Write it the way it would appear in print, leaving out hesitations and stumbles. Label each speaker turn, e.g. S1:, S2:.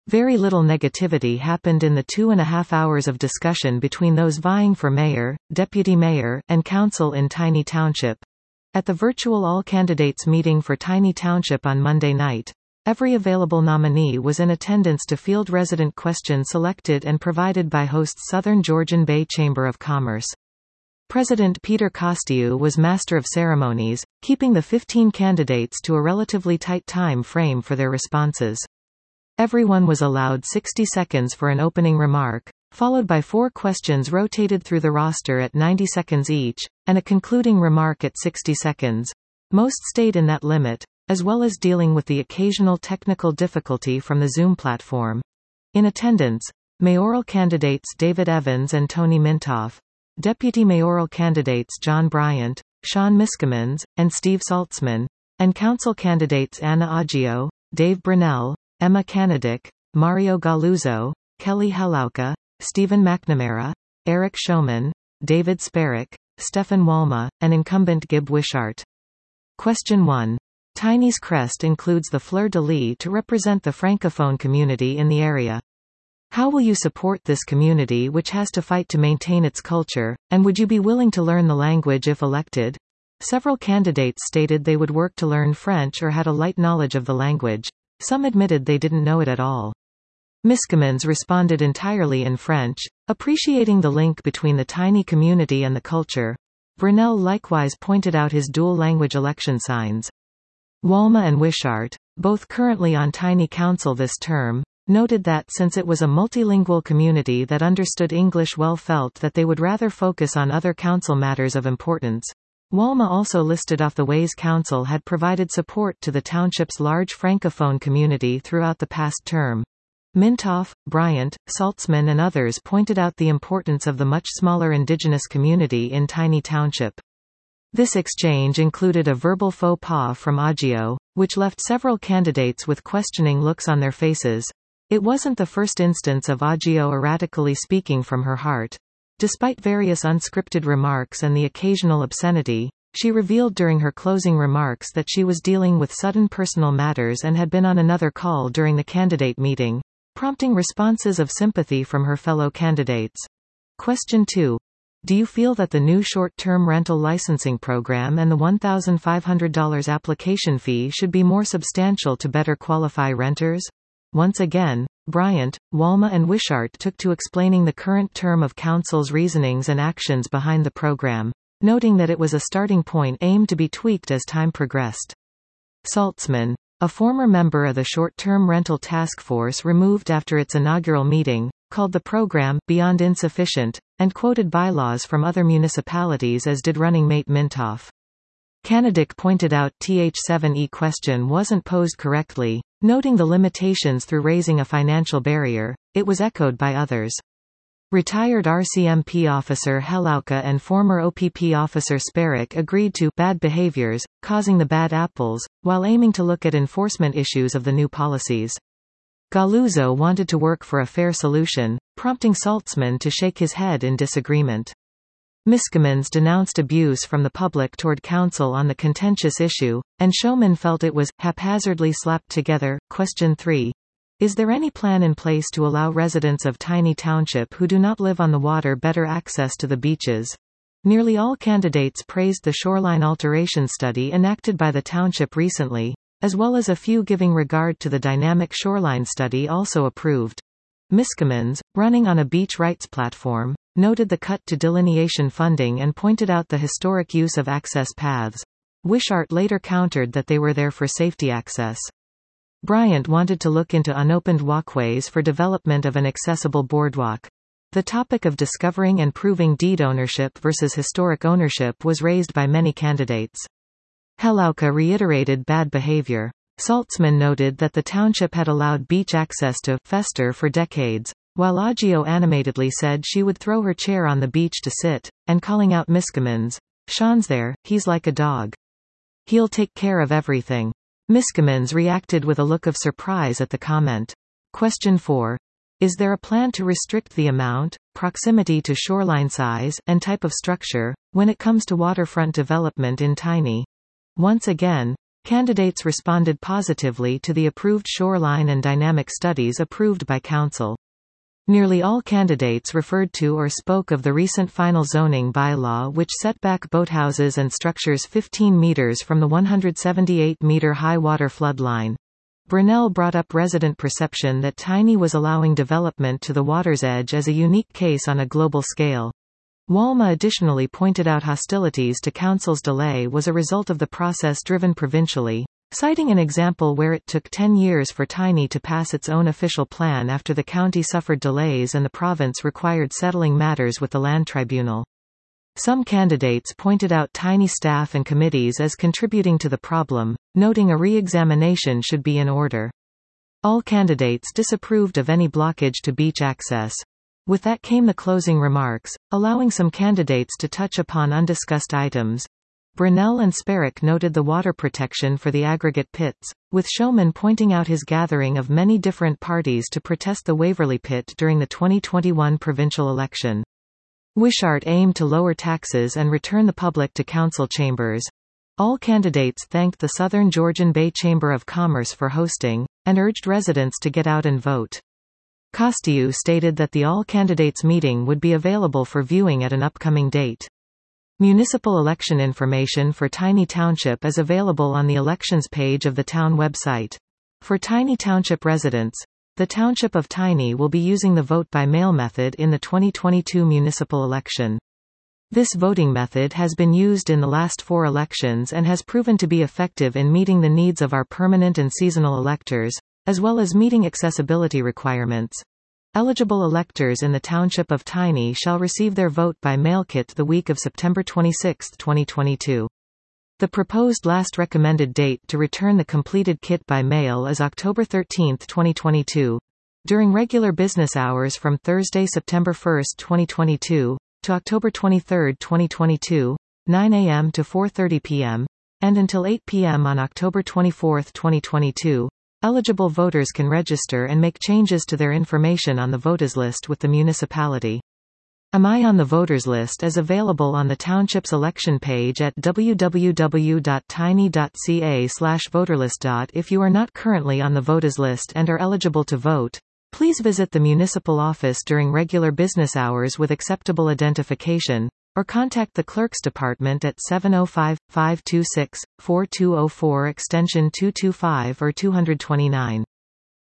S1: Very little negativity happened in the 2.5 hours of discussion between those vying for mayor, deputy mayor, and council in Tiny Township. At the virtual all-candidates meeting for Tiny Township on Monday night, every available nominee was in attendance to field resident questions selected and provided by host Southern Georgian Bay Chamber of Commerce. President Peter Costiu was master of ceremonies, keeping the 15 candidates to a relatively tight time frame for their responses. Everyone was allowed 60 seconds for an opening remark, followed by 4 questions rotated through the roster at 90 seconds each, and a concluding remark at 60 seconds. Most stayed in that limit, as well as dealing with the occasional technical difficulty from the Zoom platform. In attendance, mayoral candidates David Evans and Tony Mintoff, deputy mayoral candidates John Bryant, Sean Miskimins, and Steve Saltzman, and council candidates Anna Aggio, Dave Brunell, Emma Kanadick, Mario Galuzzo, Kelly Helauka, Stephen McNamara, Eric Showman, David Sparrock, Stefan Walma, and incumbent Gib Wishart. Question 1. Tiny's crest includes the fleur-de-lis to represent the francophone community in the area. How will you support this community which has to fight to maintain its culture, and would you be willing to learn the language if elected? Several candidates stated they would work to learn French or had a light knowledge of the language. Some admitted they didn't know it at all. Miskimins responded entirely in French, appreciating the link between the Tiny community and the culture. Brunel likewise pointed out his dual-language election signs. Walma and Wishart, both currently on Tiny Council this term, noted that since it was a multilingual community that understood English well, felt that they would rather focus on other council matters of importance. Walma also listed off the ways council had provided support to the township's large francophone community throughout the past term. Mintoff, Bryant, Saltzman and others pointed out the importance of the much smaller indigenous community in Tiny Township. This exchange included a verbal faux pas from Aggio, which left several candidates with questioning looks on their faces. It wasn't the first instance of Aggio erratically speaking from her heart. Despite various unscripted remarks and the occasional obscenity, she revealed during her closing remarks that she was dealing with sudden personal matters and had been on another call during the candidate meeting, prompting responses of sympathy from her fellow candidates. Question 2. Do you feel that the new short-term rental licensing program and the $1,500 application fee should be more substantial to better qualify renters? Once again, Bryant, Walma and Wishart took to explaining the current term of council's reasonings and actions behind the program, noting that it was a starting point aimed to be tweaked as time progressed. Saltzman, a former member of the short-term rental task force removed after its inaugural meeting, called the program beyond insufficient, and quoted bylaws from other municipalities, as did running mate Mintoff. Kanadick pointed out Th7e question wasn't posed correctly, noting the limitations through raising a financial barrier. It was echoed by others. Retired RCMP officer Helauka and former OPP officer Sparrock agreed to bad behaviors, causing the bad apples, while aiming to look at enforcement issues of the new policies. Galuzzo wanted to work for a fair solution, prompting Saltzman to shake his head in disagreement. Miskimins denounced abuse from the public toward council on the contentious issue, and Showman felt it was haphazardly slapped together. Question 3. Is there any plan in place to allow residents of Tiny Township who do not live on the water better access to the beaches? Nearly all candidates praised the shoreline alteration study enacted by the township recently, as well as a few giving regard to the dynamic shoreline study also approved. Miskimins, running on a beach rights platform, noted the cut to delineation funding and pointed out the historic use of access paths. Wishart later countered that they were there for safety access. Bryant wanted to look into unopened walkways for development of an accessible boardwalk. The topic of discovering and proving deed ownership versus historic ownership was raised by many candidates. Helauka reiterated bad behavior. Saltzman noted that the township had allowed beach access to fester for decades, while Aggio animatedly said she would throw her chair on the beach to sit, and calling out Miskimins, "Sean's there, he's like a dog. He'll take care of everything." Miskimins reacted with a look of surprise at the comment. Question 4. Is there a plan to restrict the amount, proximity to shoreline size, and type of structure, when it comes to waterfront development in Tiny? Once again, Candidates responded positively to the approved shoreline and dynamic studies approved by Council. Nearly all candidates referred to or spoke of the recent final zoning bylaw, which set back boathouses and structures 15 meters from the 178-meter high water flood line. Brunel brought up resident perception that Tiny was allowing development to the water's edge as a unique case on a global scale. Walma additionally pointed out hostilities to Council's delay was a result of the process driven provincially, citing an example where it took 10 years for Tiny to pass its own official plan after the county suffered delays and the province required settling matters with the Land Tribunal. Some candidates pointed out Tiny staff and committees as contributing to the problem, noting a re-examination should be in order. All candidates disapproved of any blockage to beach access. With that came the closing remarks, allowing some candidates to touch upon undiscussed items. Brunel and Sparrock noted the water protection for the aggregate pits, with Showman pointing out his gathering of many different parties to protest the Waverley Pit during the 2021 provincial election. Wishart aimed to lower taxes and return the public to council chambers. All candidates thanked the Southern Georgian Bay Chamber of Commerce for hosting, and urged residents to get out and vote. Costiou stated that the all-candidates meeting would be available for viewing at an upcoming date. Municipal election information for Tiny Township is available on the elections page of the town website. For Tiny Township residents, the Township of Tiny will be using the vote-by-mail method in the 2022 municipal election. This voting method has been used in the last 4 elections and has proven to be effective in meeting the needs of our permanent and seasonal electors, as well as meeting accessibility requirements. Eligible electors in the Township of Tiny shall receive their vote-by-mail kit the week of September 26, 2022. The proposed last recommended date to return the completed kit by mail is October 13, 2022. During regular business hours from Thursday, September 1, 2022, to October 23, 2022, 9 a.m. to 4:30 p.m., and until 8 p.m. on October 24, 2022, eligible voters can register and make changes to their information on the voters list with the municipality. Am I on the voters list is available on the township's election page at www.tiny.ca/voterlist. If you are not currently on the voters list and are eligible to vote, please visit the municipal office during regular business hours with acceptable identification, or contact the Clerk's Department at 705-526-4204 extension 225 or 229.